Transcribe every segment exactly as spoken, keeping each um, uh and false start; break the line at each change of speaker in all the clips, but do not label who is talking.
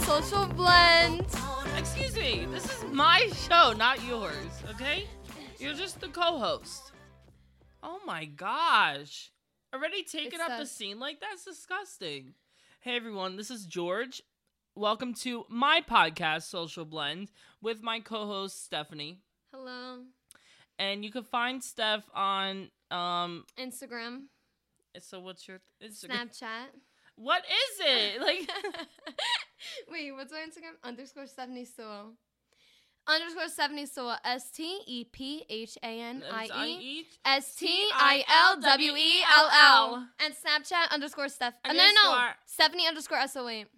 Social Blend.
Excuse me, this is my show, not yours, okay? You're just the co-host. Oh my gosh. Already taking
It's
up
a-
the scene like that's disgusting. Hey everyone, this is George. Welcome to my podcast, Social Blend, with my co-host, Stephanie.
Hello.
And you can find Steph on, um...
Instagram.
So what's your Instagram?
Snapchat.
What is it? Like...
Wait, what's my Instagram? Underscore Stephanie Sewell. Underscore Stephanie Sewell. S T E P H A N I E. S T I L W E L L. And Snapchat underscore Steph. Uh, no, no, no.
Underscore-
Stephanie underscore S O eight.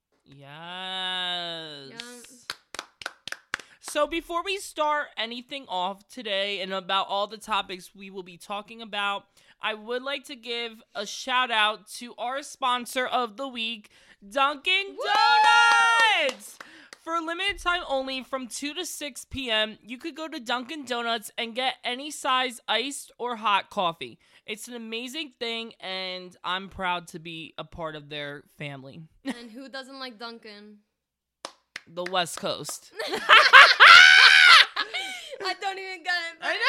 Yes.
Yes.
So before we start anything off today and about all the topics we will be talking about, I would like to give a shout out to our sponsor of the week, Dunkin' Donuts! For a limited time only from two to six p.m., you could go to Dunkin' Donuts and get any size iced or hot coffee. It's an amazing thing, and I'm proud to be a part of their family.
And who doesn't like Dunkin'?
The West Coast.
I don't even get it.
I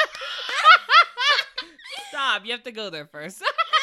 know. Stop. You have to go there first.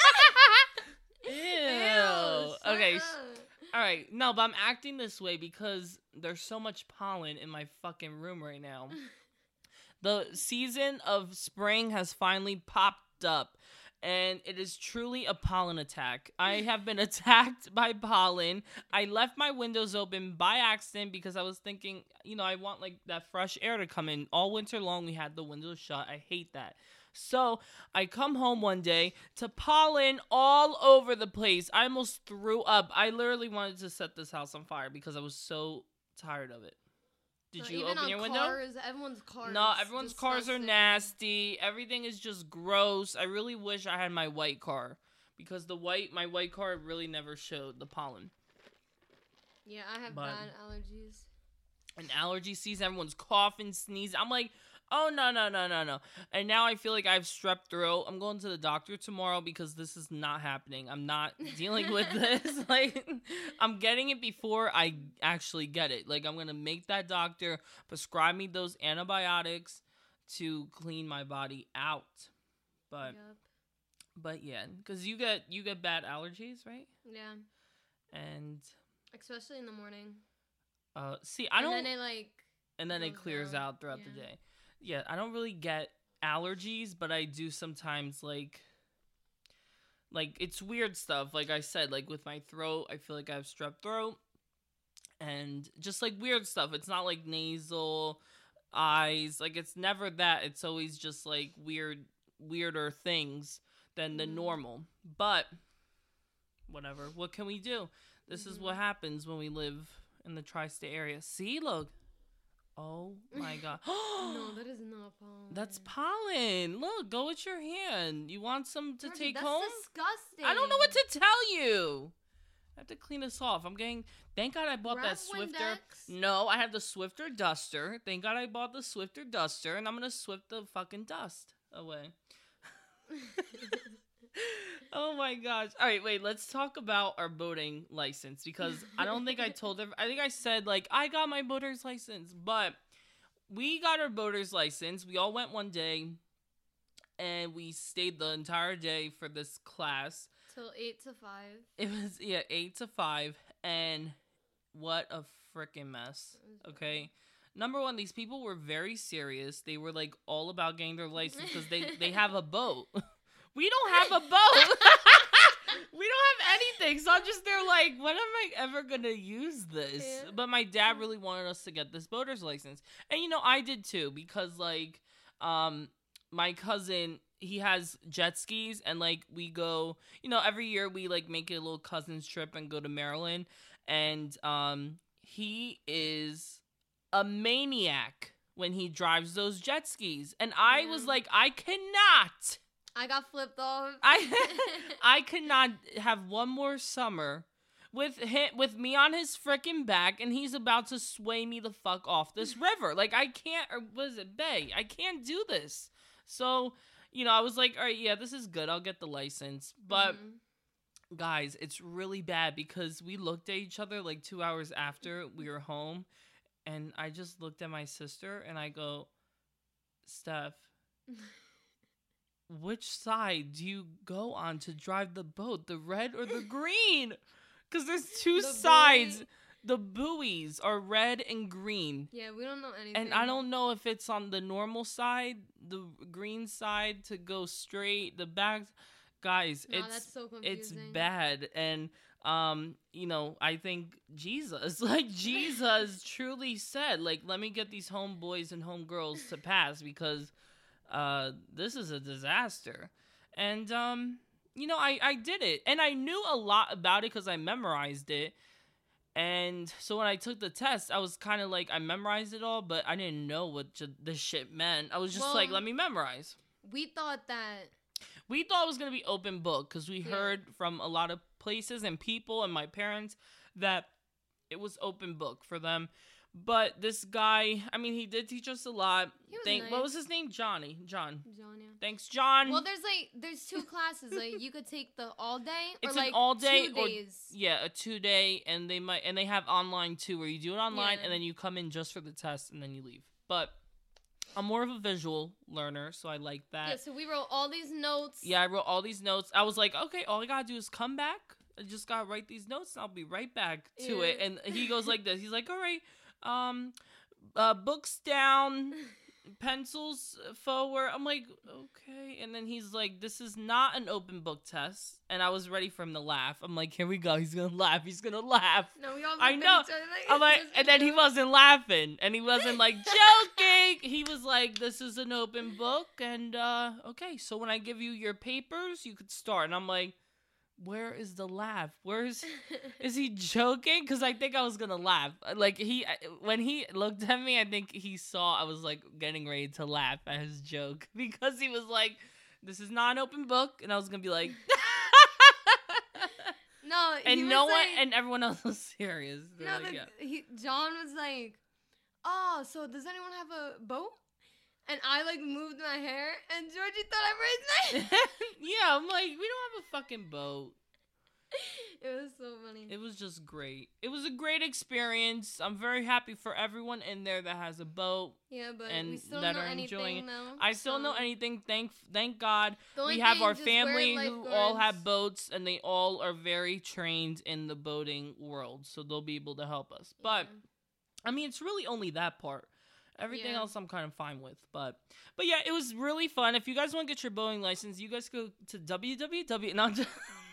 Ew.
Ew,
Okay.
shut
sh-
up.
All right. No, but I'm acting this way because there's so much pollen in my fucking room right now. The season of spring has finally popped up, and it is truly a pollen attack. I have been attacked by pollen. I left my windows open by accident because I was thinking, you know, I want like that fresh air to come in. All winter long, we had the windows shut. I hate that. So I come home one day to pollen all over the place. I almost threw up. I literally wanted to set this house on fire because I was so tired of it. Did
So
you
even
open
on
your window?
cars, everyone's cars.
No, everyone's cars are
disgusting.
nasty. Everything is just gross. I really wish I had my white car because the white, my white car really never showed the pollen.
Yeah, I have
But-
bad allergies.
And allergy season, everyone's coughing, sneezing. I'm like, oh, no, no, no, no, no. And now I feel like I have strep throat. I'm going to the doctor tomorrow because this is not happening. I'm not dealing with this. Like, I'm getting it before I actually get it. Like, I'm going to make that doctor prescribe me those antibiotics to clean my body out. But,
Yep.
but yeah, because you get, you get bad allergies, right?
Yeah.
And,
Especially in the morning.
uh, see, I don't...
And then it like.
and then it
goes
clears
down.
out throughout the
Yeah.
day. Yeah, I don't really get allergies, but I do sometimes like like it's weird stuff. Like I said, like with my throat, I feel like I have strep throat and just like weird stuff. It's not like nasal, eyes, like it's never that. It's always just like weird weirder things than the
Mhm.
normal. But whatever. What can we do? This is
Mhm.
what happens when we live in the tri-state area. See, look. Oh my god.
No, that is not pollen.
That's pollen. Look, go with your hand. You want some to
Georgie,
take
that's
home?
disgusting.
I don't know what to tell you. I have to clean this off. I'm getting. Thank God I bought
Grab
that Swifter.
Windex.
No, I have the Swifter duster. Thank God I bought the Swifter duster, and I'm gonna swift the fucking dust away. Oh my gosh. All right, wait, let's talk about our boating license because I don't think I told every- I think I said like I got my boater's license, but we got our boater's license. We all went one day and we stayed the entire day for this class.
Till eight to five.
It was yeah, eight to five, and what a freaking mess.
It was
Okay. Number one, these people were very serious. They were like all about getting their license because they, they have a boat. We don't have a boat. We don't have anything. So I'm just there like, when am I ever going to use this?
Yeah.
But my dad really wanted us to get this boater's license. And, you know, I did too because, like, um, my cousin, he has jet skis. And, like, we go, you know, every year we, like, make a little cousin's trip and go to Maryland. And um, he is a maniac when he drives those jet skis. And I
Yeah.
was like, I cannot.
I got flipped off.
I I could not have one more summer with him, with me on his freaking back, and he's about to sway me the fuck off this river. Like, I can't, or was it bay? I can't do this. So, you know, I was like, all right, yeah, this is good. I'll get the license. But
Mhm.
guys, it's really bad because we looked at each other like two hours after we were home, and I just looked at my sister and I go, Steph, which side do you go on to drive the boat, the red or the green? Because there's two the sides. Buoy. The buoys are red and green.
Yeah, we don't know anything.
And I don't know if it's on the normal side, the green side to go straight, the back. Guys, no, it's that's so it's bad. And um, you know, I think Jesus, like Jesus truly said, like, let me get these homeboys and homegirls to pass because uh this is a disaster. And um, you know, I, I did it. And I knew a lot about it because I memorized it. And so when I took the test, I was kind of like, I memorized it all, but I didn't know what j- this shit meant. I was just well, like, let me memorize.
We thought that...
We thought it was going to be open book because we yeah. heard from a lot of places and people and my parents that it was open book for them. But this guy, I mean, he did teach us a lot.
He was
Thank,
nice.
What was his name? Johnny. John.
John, yeah.
Thanks, John.
Well, there's like, there's two classes. Like, you could take the all day or
it's
like
an all day
two days.
Or, yeah, a two day, and they might, and they have online too, where you do it online
yeah.
and then you come in just for the test and then you leave. But I'm more of a visual learner, so I like that.
Yeah, so we wrote all these notes.
Yeah, I wrote all these notes. I was like, okay, all I gotta do is come back. I just gotta write these notes and I'll be right back to
yeah.
it. And he goes like this. He's like, all right, um, uh, books down, pencils forward. I'm like, okay. And then he's like, this is not an open book test. And I was ready for him to laugh. I'm like, here we go. He's gonna laugh. He's gonna laugh.
No, we all
I know.
Like,
I'm like, and then he wasn't laughing, and he wasn't like joking. He was like, this is an open book, and uh, okay. So when I give you your papers, you could start. And I'm like, where is the laugh? Where's is he joking? Because I think I was gonna laugh. Like he, when he looked at me, I think he saw I was like getting ready to laugh at his joke because he was like, "This is not an open book," and I was gonna be like,
"No."
And
he was
no
like,
one, and everyone else was serious. They're
no,
like,
the,
yeah.
he, John was like, "Oh, so does anyone have a boat?" And I, like, moved my hair, and Georgie thought I raised my
Yeah, I'm like, we don't have a fucking boat.
It was so funny.
It was just great. It was a great experience. I'm very happy for everyone in there that has a boat.
Yeah, but
and
we still
that
don't know
are
anything,
enjoying it.
though.
I still
so.
know anything. Thank thank God.
We
have
thing,
our family who
lifeguards.
all have boats, and they all are very trained in the boating world, so they'll be able to help us. But,
yeah.
I mean, it's really only that part. Everything
yeah.
else I'm kind of fine with, but but yeah, it was really fun. If you guys want to get your boating license, you guys go to w w w. Not just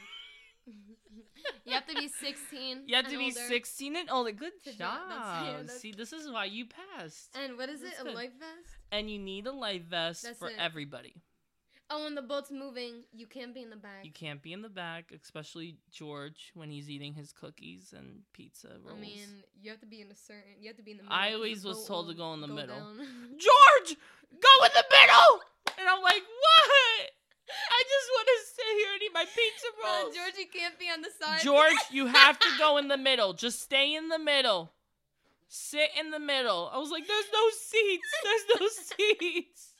you have to be sixteen.
You have to be
older.
sixteen and older. Good
to
job.
That's, yeah, that's...
See, this is why you passed.
And what is
that's
it?
good.
A life vest?
And you need a life vest
that's
for
it.
everybody.
Oh, when the boat's moving, you can't be in the back.
You can't be in the back, especially George when he's eating his cookies and pizza rolls.
I mean, you have to be in a certain. You have to be in the middle.
I always was told to go in the
go
middle.
George,
go in the middle! And I'm like, what? I just want to sit here and eat my pizza rolls.
No, George, you can't be on the side.
George, you have to go in the middle. Just stay in the middle. Sit in the middle. I was like, there's no seats. There's no seats.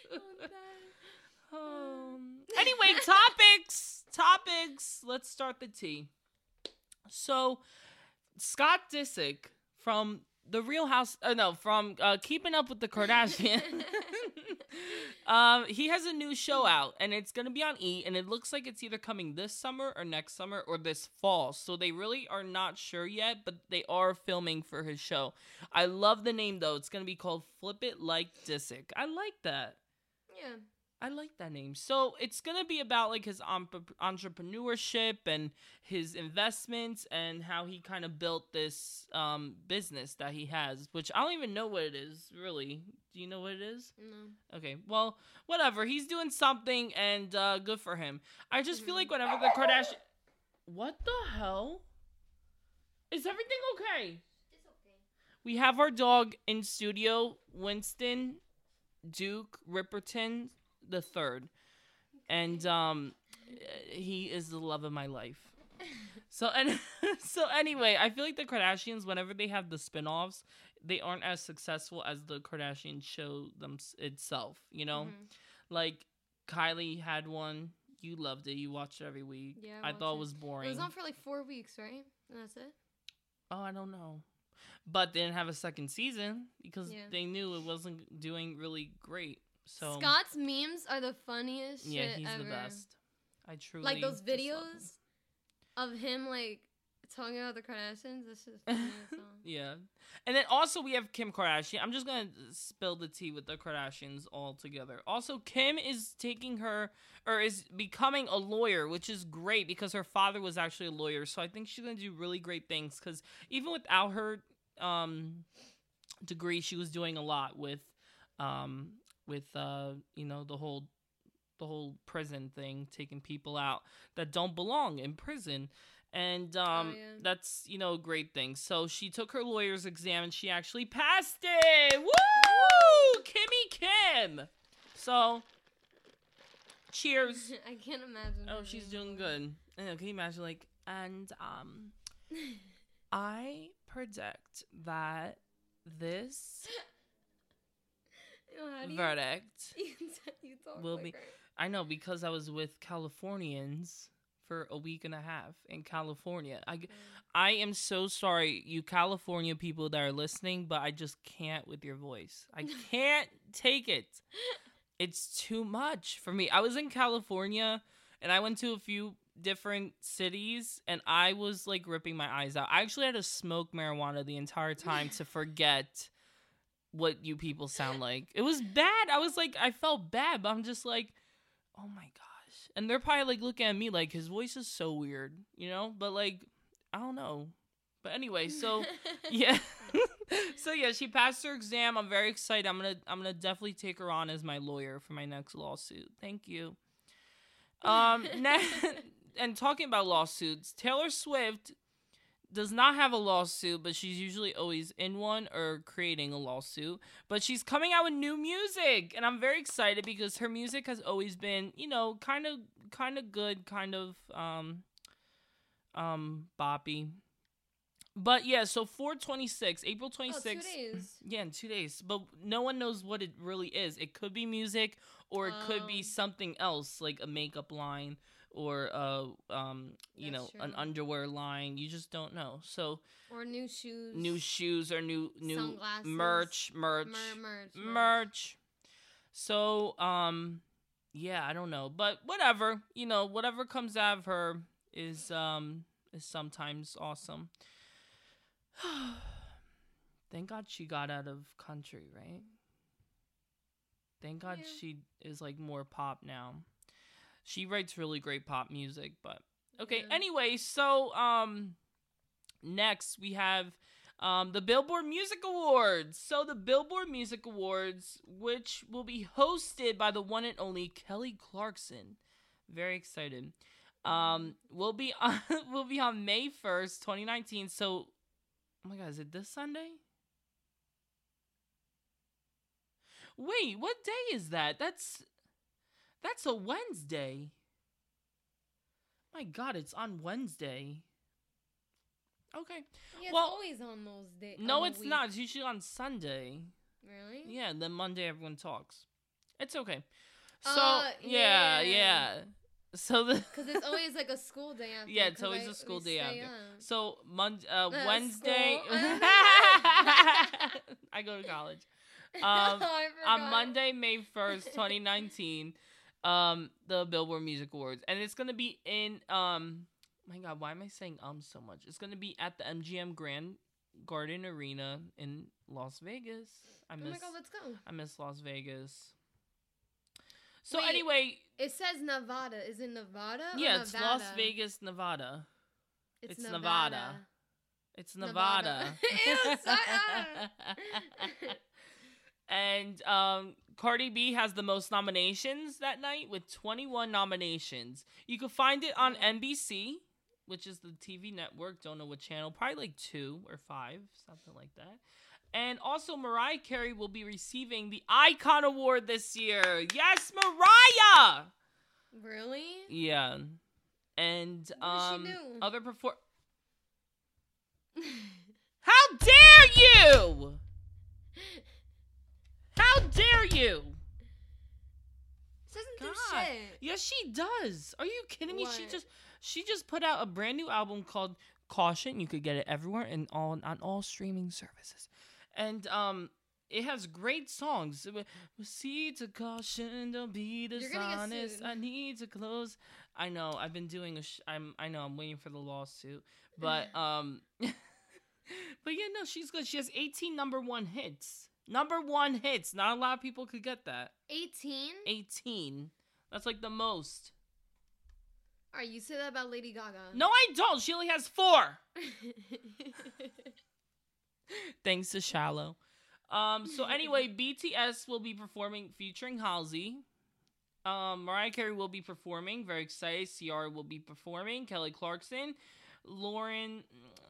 Um, anyway, topics. Topics. Let's start the tea. So, Scott Disick from The Real House, uh, no, from uh, Keeping Up with the Kardashians. um, he has a new show out, and it's going to be on E! And it looks like it's either coming this summer or next summer or this fall. So they really are not sure yet, but they are filming for his show. I love the name, though. It's going to be called Flip It Like Disick. I like that.
Yeah.
I like that name. So it's going to be about like his um, entrepreneurship and his investments and how he kind of built this um, business that he has, which I don't even know what it is, really. Do you know what it is?
No.
Okay, well, whatever. He's doing something, and uh, good for him. I just
mm-hmm.
feel like whenever the Kardashian... What the hell? Is everything okay?
It's okay.
We have our dog in studio, Winston Duke Ripperton the third, and um he is the love of my life. So and so anyway, I feel like the Kardashians, whenever they have the spin-offs, they aren't as successful as the Kardashian show them itself, you know.
Mm-hmm.
Like Kylie had one, You loved it. You watched it every week.
Yeah,
I, I thought
it.
it was boring.
It was on for like four weeks, right? And that's it?
Oh, I don't know. But they didn't have a second season because yeah. they knew it wasn't doing really great. So
Scott's memes are the funniest
yeah,
shit
he's
ever.
the best. I truly
like those videos of him like talking about the Kardashians. This is funny as hell.
Yeah. And then also we have Kim Kardashian. I'm just going to spill the tea with the Kardashians all together. Also, Kim is taking her, or is becoming a lawyer, which is great because her father was actually a lawyer. So I think she's going to do really great things because even without her um, degree, she was doing a lot with, um, with uh, you know, the whole, the whole prison thing, taking people out that don't belong in prison. And um,
oh, yeah.
that's, you know, a great thing. So she took her lawyer's exam and she actually passed it. Woo! Kimmy Kim. So, cheers.
I can't imagine.
Oh, she's doing good. I know, can you imagine, like, and um, I predict that this
you,
verdict
you, you
will
like
be.
her.
I know, because I was with Californians for a week and a half in California. I, I am so sorry, you California people that are listening, but I just can't with your voice. I can't take it. It's too much for me. I was in California, and I went to a few different cities, and I was, like, ripping my eyes out. I actually had to smoke marijuana the entire time to forget what you people sound like. It was bad. I was, like, I felt bad, but I'm just, like, oh, my God. And they're probably, like, looking at me like, his voice is so weird, you know? But, like, I don't know. But anyway, so, yeah. So, yeah, she passed her exam. I'm very excited. I'm going to I'm gonna definitely take her on as my lawyer for my next lawsuit. Thank you. Um, ne- And talking about lawsuits, Taylor Swift does not have a lawsuit, but she's usually always in one or creating a lawsuit. But she's coming out with new music, and I'm very excited because her music has always been, you know, kind of, kind of good, kind of, um, um, boppy. But yeah, so four twenty-six, April twenty-sixth.
Oh, two days.
Yeah, in two days. But no one knows what it really is. It could be music, or it um, could be something else, like a makeup line. Or uh um you know true. An underwear line. You just don't know. So
or new shoes,
new shoes or new new
sunglasses.
merch merch
Mer- merch, merch
merch. So um yeah, I don't know, but whatever, you know, whatever comes out of her is um is sometimes awesome. Thank God she got out of country, right? Thank God yeah. she is like more pop now. She writes really great pop music, but okay. Yeah. Anyway, so um, next we have um the Billboard Music Awards. So the Billboard Music Awards, which will be hosted by the one and only Kelly Clarkson. Very excited. Um, will be on will be on May first, twenty nineteen. So, oh my God, is it this Sunday? Wait, what day is that? That's. That's a Wednesday. My God, it's on Wednesday. Okay.
Yeah,
well,
it's always on those days.
No, it's week. not. It's usually on Sunday.
Really?
Yeah, and then Monday everyone talks. It's okay. So,
uh,
yeah,
yeah.
yeah. So the
Because it's always like a school day after.
Yeah, it's always I, a school day after. Up. So, Mon- uh,
uh,
Wednesday. I go to college. Um,
oh,
on Monday, May first, twenty nineteen. Um, the Billboard Music Awards, and it's gonna be in um. My God, why am I saying um so much? It's gonna be at the M G M Grand Garden Arena in Las Vegas. I miss.
Oh my God, let's go.
I miss Las Vegas. So
Wait,
anyway,
it says Nevada. Is it Nevada? Or
yeah, it's
Nevada?
Las Vegas, Nevada.
It's,
it's
Nevada.
Nevada. It's Nevada.
Nevada.
And um, Cardi B has the most nominations that night with twenty-one nominations. You can find it on N B C, which is the T V network. Don't know what channel. Probably like two or five, something like that. And also Mariah Carey will be receiving the Icon Award this year. Yes, Mariah!
Really?
Yeah. And
what
um,
did she do?
other perform. How dare you! How dare you?
She doesn't
God.
do shit.
Yes, Yes, she does. Are you kidding me?
What?
She just she just put out a brand new album called Caution. You could get it everywhere and all on all streaming services. And um it has great songs. See to caution, don't be dishonest. I need to close. I know. I've been doing a. Sh- I'm. I know. I'm waiting for the lawsuit. But um. but yeah, no, she's good. She has eighteen number one hits. Number one hits. Not a lot of people could get that.
eighteen.
Eighteen. That's like the most.
All right, you say that about Lady Gaga.
No, I don't. She only has four. Thanks to Shallow. Um, so anyway, B T S will be performing featuring Halsey. Um, Mariah Carey will be performing. Very excited. Ciara will be performing. Kelly Clarkson. Lauren...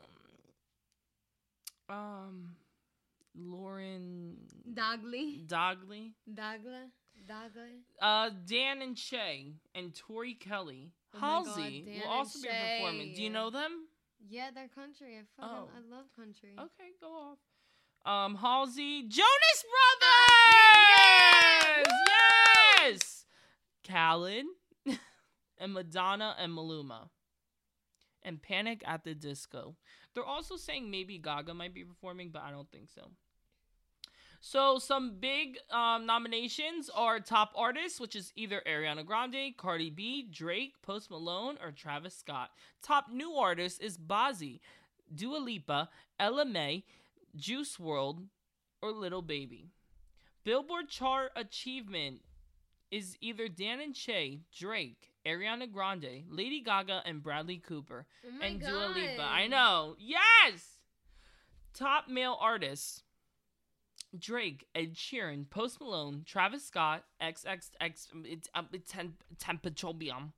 Um... Lauren...
Dogley.
Dogley.
Dagla. Dagla.
Uh, Dan and Shay. And Tori Kelly.
Oh
Halsey
God,
will also be performing. Do you know them?
Yeah, they're country. I fucking...
Oh.
I love country.
Okay, go off. Um, Halsey, Jonas Brothers!
Yeah!
Yes! Khaled, and Madonna and Maluma. And Panic at the Disco. They're also saying maybe Gaga might be performing, but I don't think so. So, some big um, nominations are Top Artists, which is either Ariana Grande, Cardi B, Drake, Post Malone, or Travis Scott. Top New Artist is Bazzi, Dua Lipa, Ella Mai, Juice world, or Little Baby. Billboard chart achievement is either Dan and Shay, Drake, Ariana Grande, Lady Gaga, and Bradley Cooper,
Oh my
and
God.
Dua Lipa. I know. Yes! Top male artists. Drake, Ed Sheeran, Post Malone, Travis Scott, X X X, it's, um, it's ten, Tempetrobium.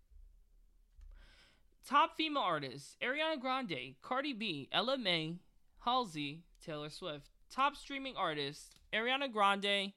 Top female artists. Ariana Grande, Cardi B, Ella Mai, Halsey, Taylor Swift. Top streaming artist, Ariana Grande.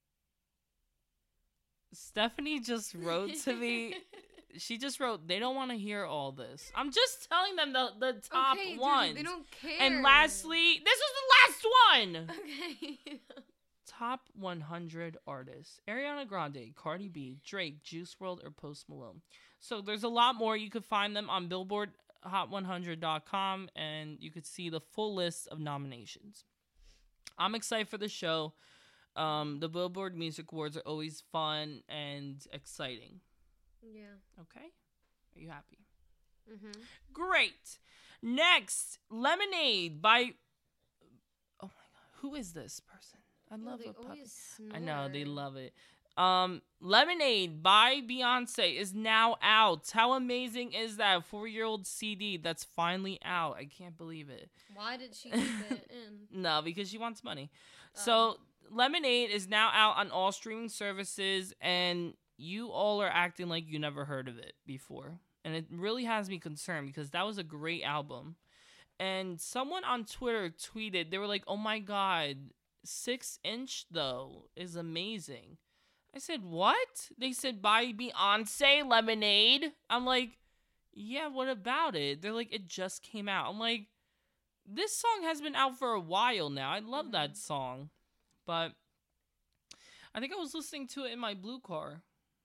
Stephanie just wrote to me. She just wrote, they don't want to hear all this. I'm just telling them the, the top
okay,
ones.
Dude, they don't care.
And lastly, this was the last one.
Okay.
Top one hundred artists. Ariana Grande, Cardi B, Drake, Juice world, or Post Malone. So there's a lot more. You could find them on billboard hot one hundred dot com, and you could see the full list of nominations. I'm excited for the show. Um, the Billboard Music Awards are always fun and exciting.
Yeah.
Okay? Are you happy?
Mm-hmm.
Great. Next, Lemonade by... Oh my God. Who is this person? I
Yo,
love
they
a puppy.
always
I know, they
snore.
love it. Um, Lemonade by Beyonce is now out. How amazing is that? Four-year-old C D that's finally out. I can't believe it.
Why did she keep it in?
No, because she wants money.
Oh.
So, Lemonade is now out on all streaming services, and you all are acting like you never heard of it before. And it really has me concerned because that was a great album. And someone on Twitter tweeted, they were like, oh my God, six inch though is amazing. I said, what? They said, by Beyonce, Lemonade. I'm like, yeah, what about it? They're like, it just came out. I'm like, this song has been out for a while now. I love mm-hmm. that song. But I think I was listening to it in my blue car.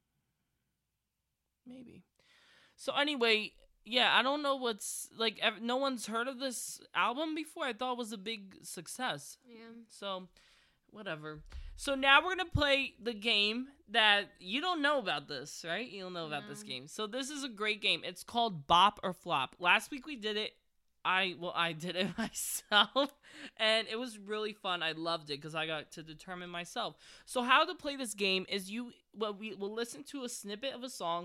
Maybe. So anyway, yeah, I don't know what's, like, ev- no one's heard of this album before. I thought it was a big success.
Yeah.
So, whatever. So now we're going to play the game that you don't know about this, right? You don't know about no. this game. So this is a great game. It's called Bop or Flop. Last week we did it. I, well, I did it myself, and it was really fun. I loved it because I got to determine myself. So how to play this game is you, well, we will listen to a snippet of a song.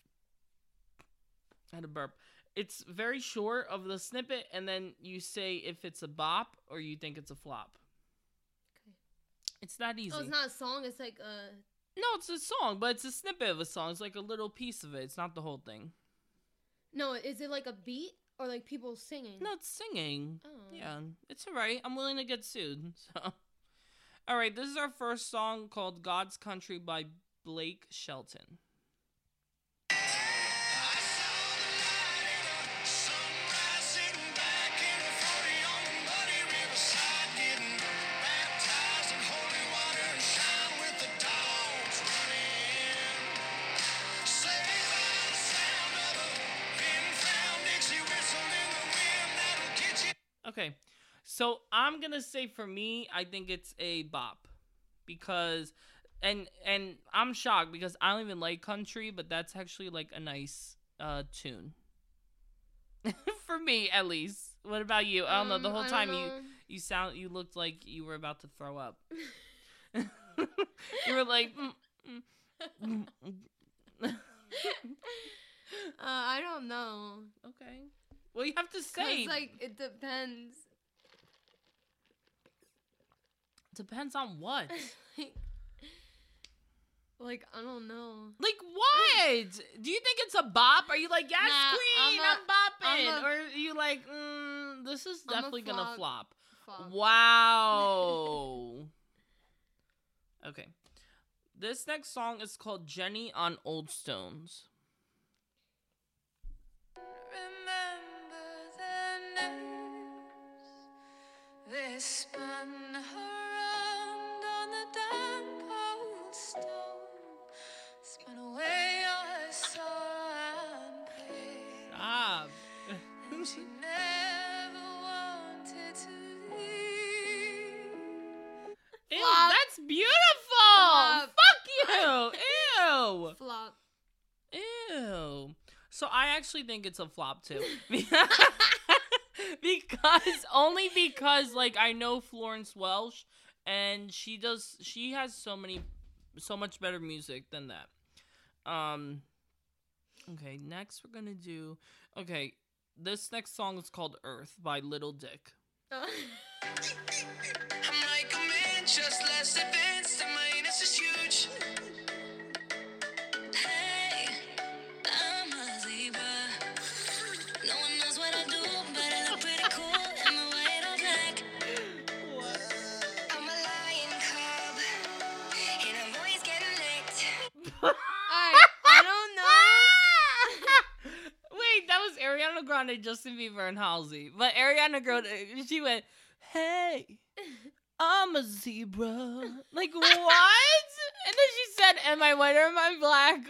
I had a burp. It's very short of the snippet, and then you say if it's a bop or you think it's a flop. Okay. It's that easy.
Oh, it's not a song. It's like a...
No, it's a song, but it's a snippet of a song. It's like a little piece of it. It's not the whole thing.
No, is it like a beat? Or like people singing?
No, it's singing.
Oh.
Yeah, it's alright. I'm willing to get sued. So, alright, this is our first song called God's Country by Blake Shelton. So I'm gonna say for me, I think it's a bop, because, and and I'm shocked because I don't even like country, but that's actually like a nice uh tune. For me, at least. What about you? I don't know. The whole
Um, I
time
don't
you
know.
you sound you looked like you were about to throw up. You were like. Mm, mm, mm, mm.
Uh, I don't know.
Okay. Well, you have to say.
Cause like it depends.
Depends on what.
like, like I don't know.
Like what? Do you think it's a bop? Are you like, yes,
Nah,
queen,
I'm a-
I'm bopping?
I'm a-
Or are you like, mm, this is
I'm a
definitely gonna
flop.
flop?
Fuck.
Wow. Okay. This next song is called Jenny on Old Stones.
Remember the nurse, they spun around on the damp old stone, spun away your sorrow and pain,
Stop.
and she never wanted to leave.
Ew,
Flop.
that's beautiful.
Flop.
Fuck you. Ew.
Flop.
Ew. So I actually think it's a flop too. Because only because like I know Florence Welch, and she does she has so many so much better music than that. Um Okay, next we're going to do Okay, this next song is called Earth by Little Dick.
I'm like a man, just less advanced, and my anus is huge. Hey, I'm a zebra. No one knows what I do, but I look pretty cool. Am I white or black? I'm a lion cub, and I'm always getting licked.
Alright, I don't know.
Wait, that was Ariana Grande, Justin Bieber, and Halsey. But Ariana Grande, she went, hey, I'm a zebra. Like, what? And then she said, am I white or am I black?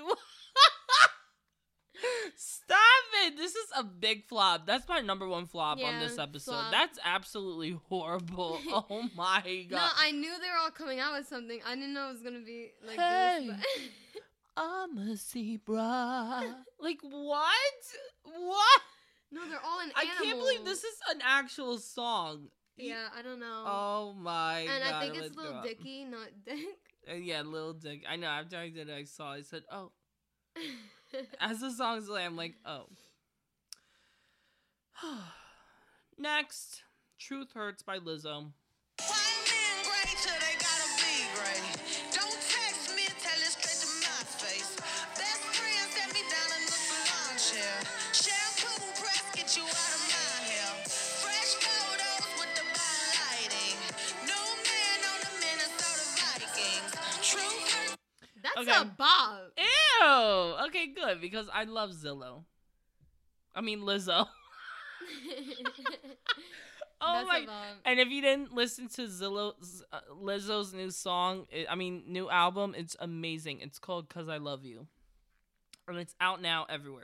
Stop it. This is a big flop. That's my number one flop on
Yeah,
this episode.
flop.
That's absolutely horrible. Oh my god.
No, I knew they were all coming out with something. I didn't know it was gonna be like
Hey.
this. But
I'm a zebra. Like, what? What?
no, they're all in
I
animals.
can't believe this is an actual song.
Yeah, I don't know.
Oh my
and
god.
I think
let's
it's Little
go.
Dicky, not Dick.
Uh, yeah, Little Dick. I know. After I did it, I saw. I said, "Oh." As the song's playing, I'm like, "Oh." Next, "Truth Hurts" by Lizzo.
White men great till they gotta be great. Don't text me, tell it straight to my face. Best friend set me down in the salon chair. Shampoo press, get you out of my hair. Fresh photos with the bad lighting. New man on the Minnesota Vikings. Truth hurts.
That's
Okay.
a bob.
Ew. Okay, good because I love Zillow. I mean Lizzo. Oh
That's
my!
a bob.
And if you didn't listen to Zillow's, uh, Lizzo's new song, it, I mean new album, it's amazing. It's called "Cause I Love You," and it's out now everywhere.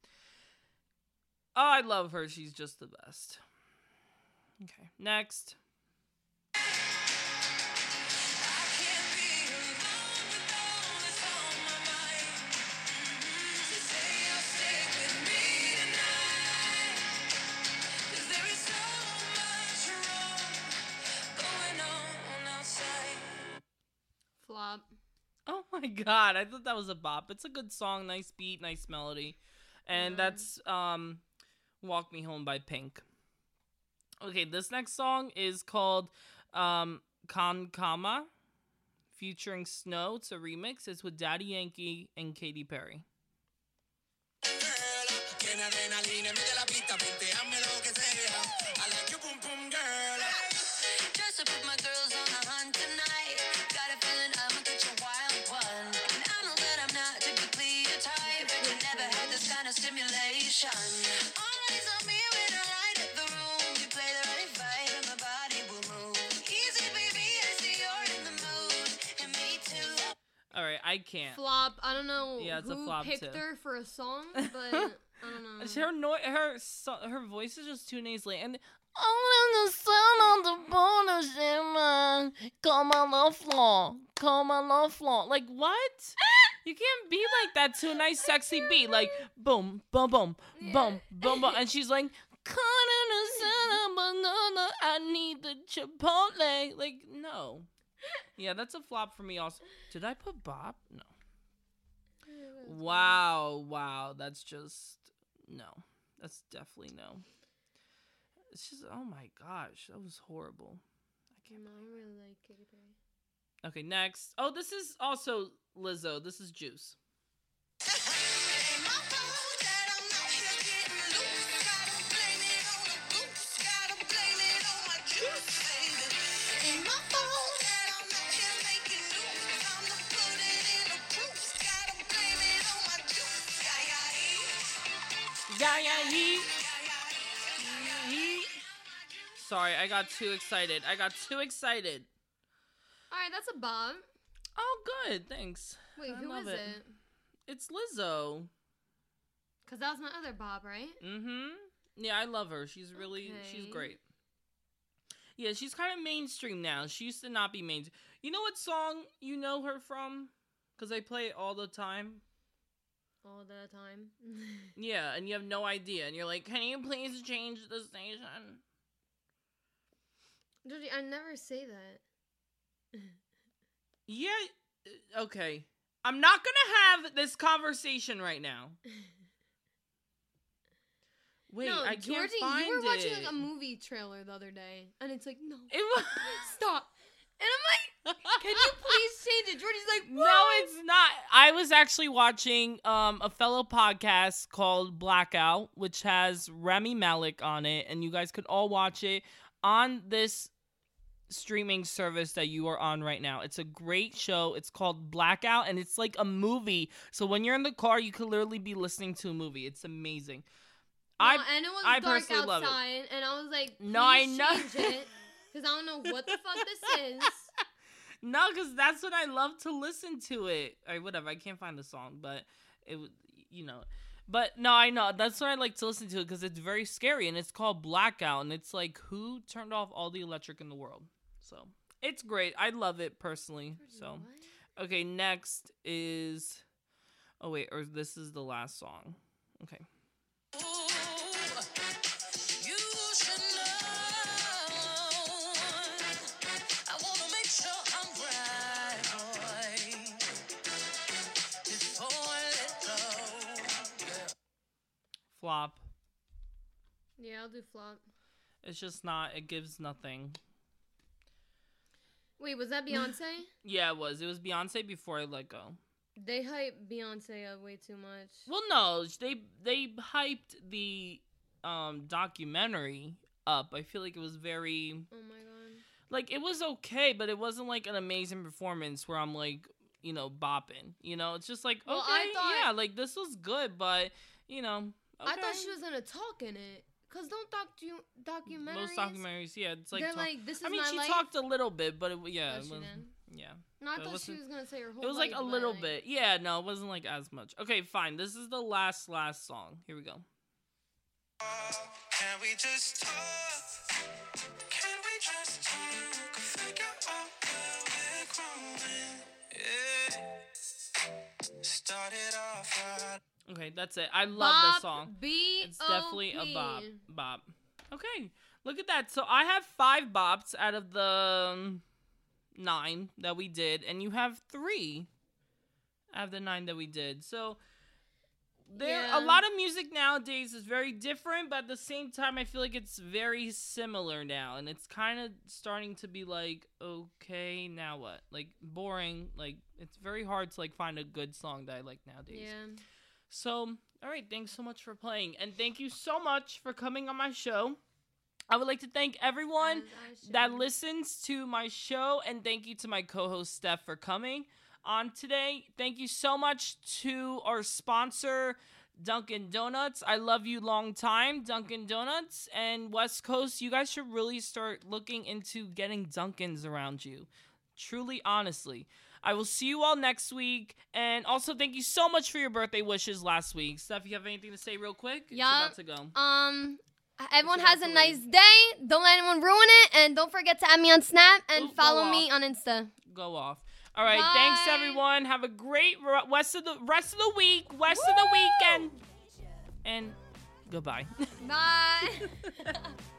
Oh, I love her. She's just the best. Okay, next.
I can't be alone with all that's on my mind. So say you'll stay with me tonight. 'Cause there is so much wrong going on outside.
Flop.
Oh my god, I thought that was a bop. It's a good song, nice beat, nice melody. And
Yeah.
that's um Walk Me Home by Pink. Okay, this next song is called um Kankama featuring Snow. It's a remix. It's with Daddy Yankee and Katy Perry.
Tiene adrenalina, mete la pista, punteame lo que sea. I like you, boom, boom, girl. Just to put my girls on a hunt tonight. Got a feeling I'ma catch a wild one. And I know that I'm not typically your type, but you never had this kind of stimulation. All eyes on me when I light up the room. You play the right vibe and my body will move. Easy, baby, I see you're in the mood. And me too.
All right, I can't.
Flop. I don't know
Yeah, it's a
who
flop,
picked
too.
her for a song, but I don't know.
Her no- her so- her voice is just too nasally, and I'm in the sun on the border, shimmer. Come on the floor. Come on the floor. Like, what? You can't be like that to a nice, sexy beat. Like, boom, boom, boom,
Yeah.
boom, boom, boom. And she's like, caught in the sun, banana. I need the Chipotle. Like, no. Yeah, that's a flop for me also. Did I put Bop? No. Wow, wow. That's just, no. That's definitely no. It's just, oh my gosh, that was horrible. I can't.
No, I really like Katy Perry.
Okay, next. Oh, this is also Lizzo. This is Juice. Yeah, yeah, he. He. Sorry, I got too excited. I got too excited.
All right, that's a Bob.
Oh, good. Thanks.
Wait,
I
who
love
is
it.
it?
It's Lizzo.
Because that was my other Bob, right?
Mm-hmm. Yeah, I love her. She's really, she's
Okay.
great. Yeah, she's kind of mainstream now. She used to not be mainstream. You know what song you know her from? Because I play it all the time.
All the time.
Yeah, and you have no idea. And you're like, can you please change the station?
Georgie, I never say that.
Yeah, uh, okay. I'm not gonna have this conversation right now. Wait,
no,
I can't
Georgie,
find
you were watching
it.
like a movie trailer the other day, and it's like, no,
It was...
stop. And I'm like, can you please change it? Georgie's like, what?
No, it's not. I was actually watching um, a fellow podcast called Blackout, which has Rami Malek on it, and you guys could all watch it on this streaming service that you are on right now. It's a great show. It's called Blackout, and it's like a movie. So when you're in the car, you could literally be listening to a movie. It's amazing.
No,
I
and it was
I
dark
personally love it.
outside, and I was like,
No, I
please
know.
change it, because I don't know what the fuck this is.
No, because that's what I love to listen to it. Or whatever. I can't find the song, but it would, you know. But no, I know. That's what I like to listen to because it's very scary, and it's called Blackout, and it's like, who turned off all the electric in the world? So it's great. I love it personally. So,
What?
okay, next is, oh wait, or this is the last song. Okay. Flop.
Yeah, I'll do flop.
It's just not, it gives nothing.
Wait, was that Beyonce?
Yeah, it was. It was Beyonce before I Let Go.
They hype Beyonce up way too much.
Well, no, they they hyped the um documentary up. I feel like it was very
Oh my god.
like it was okay, but it wasn't like an amazing performance where I'm like, you know, bopping. You know, it's just like
Well,
okay,
I thought-
yeah, like this was good, but you know, okay.
I thought she was gonna talk in it. Cause don't docu- documentaries.
Most documentaries, yeah, it's like
they're
talk-
like, this is
I mean,
my
she
life.
talked a little bit, but it, yeah,
Oh,
it
she
was,
did?
yeah.
No, I
but it
thought she
wasn't-
was gonna say her whole
It was like
life,
a
but,
little
like-
bit. Yeah, no, it wasn't like as much. Okay, fine. This is the last, last song. Here we go.
Can we just talk? Can we just talk? Figure out where we're growing. Yeah. Started off right.
Okay, that's it. I love
Bop,
this song.
B
It's definitely a bop.
O P.
Bop. Okay, look at that. So I have five bops out of the um, nine that we did, and you have three out of the nine that we did. So there,
Yeah.
a lot of music nowadays is very different, but at the same time, I feel like it's very similar now, and it's kind of starting to be like, okay, now what? Like boring. Like it's very hard to like find a good song that I like nowadays.
Yeah.
So, all right, thanks so much for playing. And thank you so much for coming on my show. I would like to thank everyone
As I should.
that listens to my show. And thank you to my co-host, Steph, for coming on today. Thank you so much to our sponsor, Dunkin' Donuts. I love you long time, Dunkin' Donuts. And West Coast, you guys should really start looking into getting Dunkins around you. Truly, honestly. I will see you all next week. And also, thank you so much for your birthday wishes last week. Steph, you have anything to say real quick? It's
Yeah.
about to go.
Um, Everyone has a nice day. Don't let anyone ruin it. And don't forget to add me on Snap and Ooh, follow me on Insta.
Go off. All right. Bye. Thanks, everyone. Have a great rest of the rest of the week, rest Woo! of the weekend. And goodbye.
Bye.